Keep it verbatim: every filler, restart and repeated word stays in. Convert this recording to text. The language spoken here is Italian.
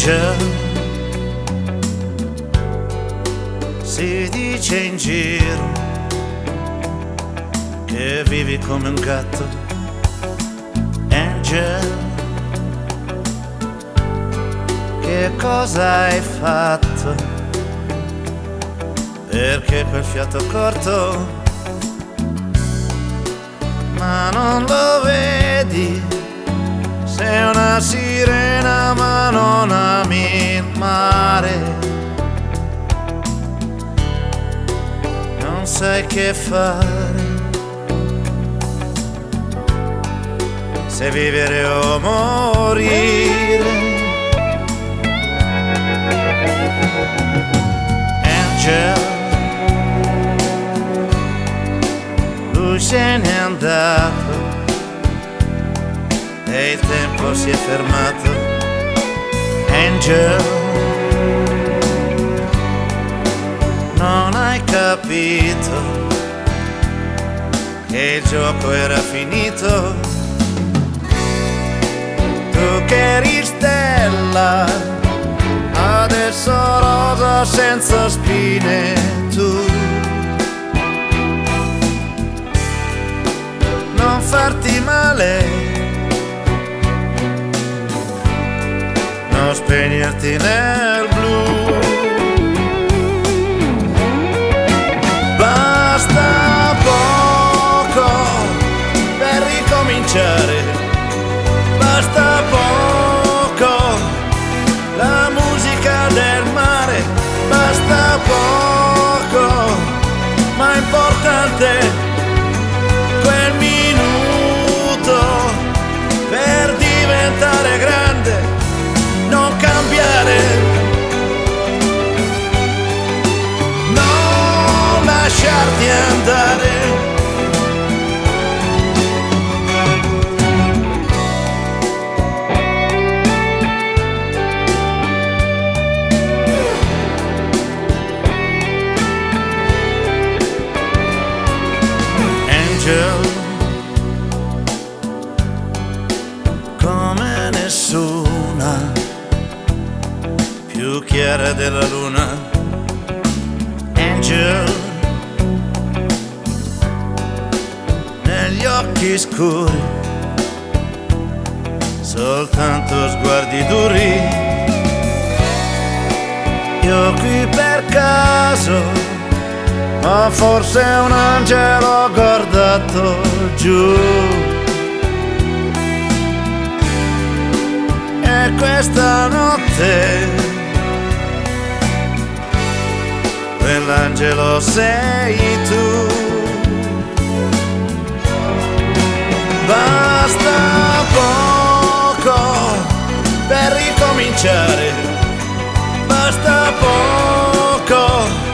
Angel, si dice in giro che vivi come un gatto. Angel, che cosa hai fatto? Perché quel fiato corto? Ma non lo vedi? Sei una sirena ma non ami il mare. Non sai che fare, se vivere o morire. Angel, lui se n'è andato e il tempo si è fermato. Angel, non hai capito che il gioco era finito. Tu che eri stella, adesso rosa senza spine. Tu non farti male, non spegnerti nel blu. Basta poco per ricominciare, basta poco la musica del mare, basta poco, ma è importante quel minuto per diventare grande, non cambiare, non lasciarti andare. Angel, come nessuna, più chiara della luna. Angel, negli occhi scuri soltanto sguardi duri. Io qui per caso, ma forse un angelo ho guardato giù. E questa notte quell'angelo sei tu. Basta poco per ricominciare, basta poco